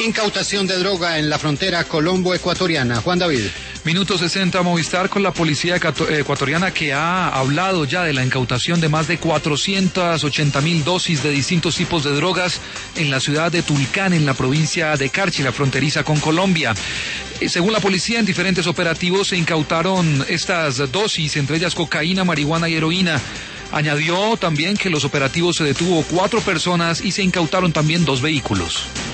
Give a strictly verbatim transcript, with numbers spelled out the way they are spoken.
Incautación de droga en la frontera colombo-ecuatoriana. Juan David. Minuto sesenta, Movistar con la policía ecuatoriana que ha hablado ya de la incautación de más de cuatrocientas ochenta mil dosis de distintos tipos de drogas en la ciudad de Tulcán, en la provincia de Carchi, la fronteriza con Colombia. Según la policía, en diferentes operativos se incautaron estas dosis, entre ellas cocaína, marihuana y heroína. Añadió también que los operativos se detuvo cuatro personas y se incautaron también dos vehículos.